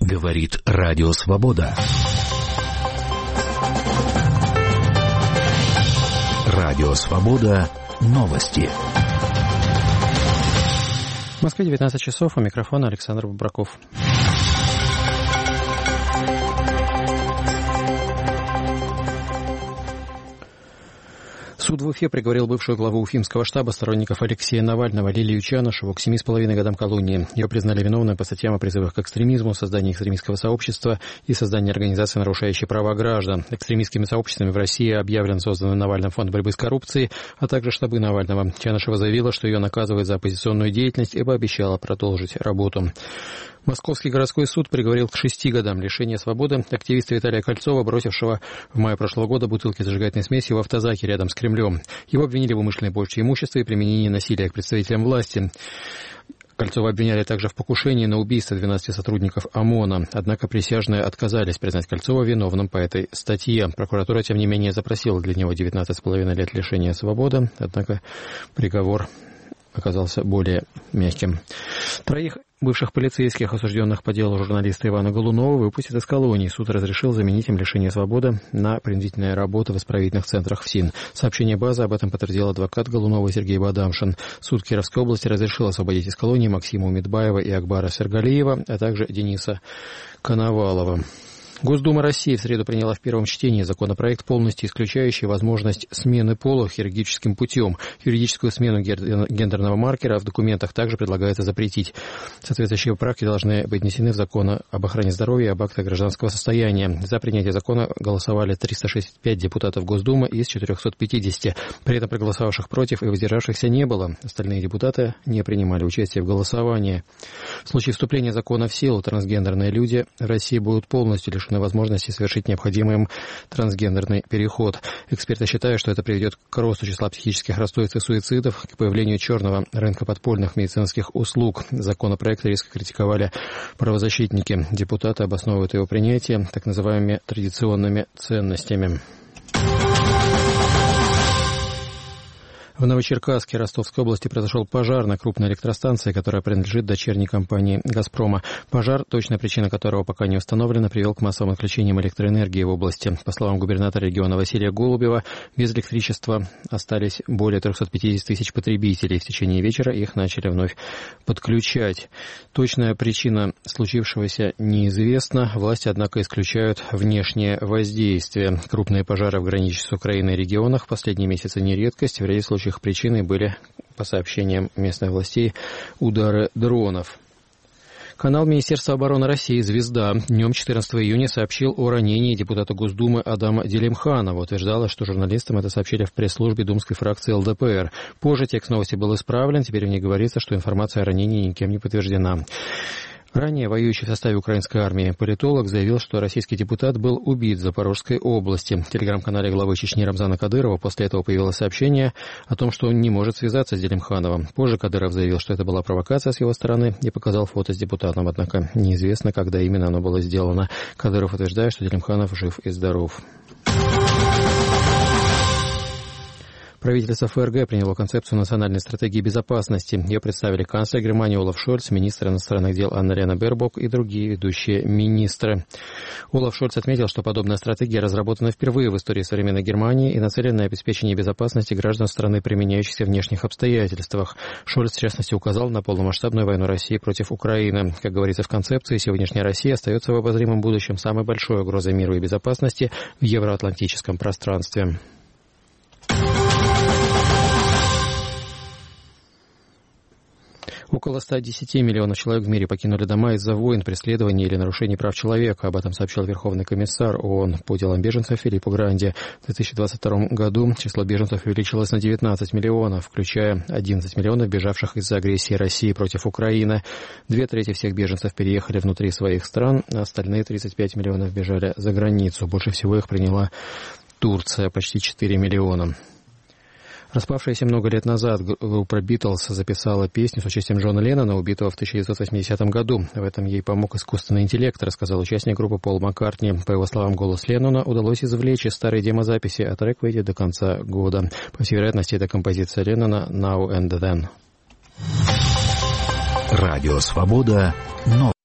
Говорит Радио Свобода. Радио Свобода. Новости. В Москве 19 часов. У микрофона Александр Бобраков. Суд в Уфе приговорил бывшую главу уфимского штаба сторонников Алексея Навального Лилию Чанышеву к 7,5 годам колонии. Ее признали виновной по статьям о призывах к экстремизму, создании экстремистского сообщества и создании организации, нарушающей права граждан. Экстремистскими сообществами в России объявлен созданный Навальным фонд борьбы с коррупцией, а также штабы Навального. Чанышева заявила, что ее наказывают за оппозиционную деятельность и пообещала продолжить работу. Московский городской суд приговорил к 6 годам лишения свободы активиста Виталия Кольцова, бросившего в мае прошлого года бутылки зажигательной смеси в автозаке рядом с Кремлем. Его обвинили в умышленной порче имущества и применении насилия к представителям власти. Кольцова обвиняли также в покушении на убийство 12 сотрудников ОМОНа. Однако присяжные отказались признать Кольцова виновным по этой статье. Прокуратура, тем не менее, запросила для него 19,5 лет лишения свободы. Однако приговор оказался более мягким. 3 бывших полицейских, осужденных по делу журналиста Ивана Голунова, выпустят из колонии. Суд разрешил заменить им лишение свободы на принудительные работы в исправительных центрах ФСИН. Сообщение «Базы» об этом подтвердил адвокат Голунова Сергей Бадамшин. Суд Кировской области разрешил освободить из колонии Максима Умидбаева и Акбара Сергалиева, а также Дениса Коновалова. Госдума России в среду приняла в первом чтении законопроект, полностью исключающий возможность смены пола хирургическим путем. Юридическую смену гендерного маркера в документах также предлагается запретить. Соответствующие поправки должны быть внесены в закон об охране здоровья и об актах гражданского состояния. За принятие закона голосовали 365 депутатов Госдумы из 450. При этом проголосовавших против и воздержавшихся не было. Остальные депутаты не принимали участие в голосовании. В случае вступления закона в силу трансгендерные люди в России будут полностью лишены возможности совершить необходимый им трансгендерный переход. Эксперты считают, что это приведет к росту числа психических расстройств и суицидов, к появлению черного рынка подпольных медицинских услуг. Законопроект резко критиковали правозащитники. Депутаты обосновывают его принятие так называемыми традиционными ценностями. В Новочеркасске Ростовской области произошел пожар на крупной электростанции, которая принадлежит дочерней компании «Газпрома». Пожар, точная причина которого пока не установлена, привел к массовым отключениям электроэнергии в области. По словам губернатора региона Василия Голубева, без электричества остались более 350 тысяч потребителей. В течение вечера их начали вновь подключать. Точная причина случившегося неизвестна. Власти, однако, исключают внешнее воздействие. Крупные пожары в граничащих с Украиной регионах в последние месяцы не редкость. В ряде случаев причиной были, по сообщениям местных властей, удары дронов. Канал Министерства обороны России «Звезда» днем 14 июня сообщил о ранении депутата Госдумы Адама Делимханова. Утверждалось, что журналистам это сообщили в пресс-службе думской фракции ЛДПР. Позже текст новости был исправлен. Теперь в ней говорится, что информация о ранении никем не подтверждена. Ранее воюющий в составе украинской армии политолог заявил, что российский депутат был убит в Запорожской области. В телеграм-канале главы Чечни Рамзана Кадырова после этого появилось сообщение о том, что он не может связаться с Делимхановым. Позже Кадыров заявил, что это была провокация с его стороны и показал фото с депутатом. Однако неизвестно, когда именно оно было сделано. Кадыров утверждает, что Делимханов жив и здоров. Правительство ФРГ приняло концепцию национальной стратегии безопасности. Ее представили канцлер Германии Олаф Шольц, министр иностранных дел Анна-Лена Бербок и другие ведущие министры. Олаф Шольц отметил, что подобная стратегия разработана впервые в истории современной Германии и нацелена на обеспечение безопасности граждан страны при меняющихся внешних обстоятельствах. Шольц, в частности, указал на полномасштабную войну России против Украины. Как говорится в концепции, сегодняшняя Россия остается в обозримом будущем самой большой угрозой миру и безопасности в евроатлантическом пространстве. Около 110 миллионов человек в мире покинули дома из-за войн, преследований или нарушений прав человека. Об этом сообщил Верховный комиссар ООН по делам беженцев Филиппо Гранди. В 2022 году число беженцев увеличилось на 19 миллионов, включая 11 миллионов бежавших из-за агрессии России против Украины. 2/3 всех беженцев переехали внутри своих стран, а остальные 35 миллионов бежали за границу. Больше всего их приняла Турция, почти 4 миллиона. Распавшаяся много лет назад группа «Битлз» записала песню с участием Джона Леннона, убитого в 1980 году. В этом ей помог искусственный интеллект, рассказал участник группы Пол Маккартни. По его словам, голос Леннона удалось извлечь из старой демозаписи, а трек выйдет до конца года. По всей вероятности, это композиция Леннона «Now and Then». Радио «Свобода».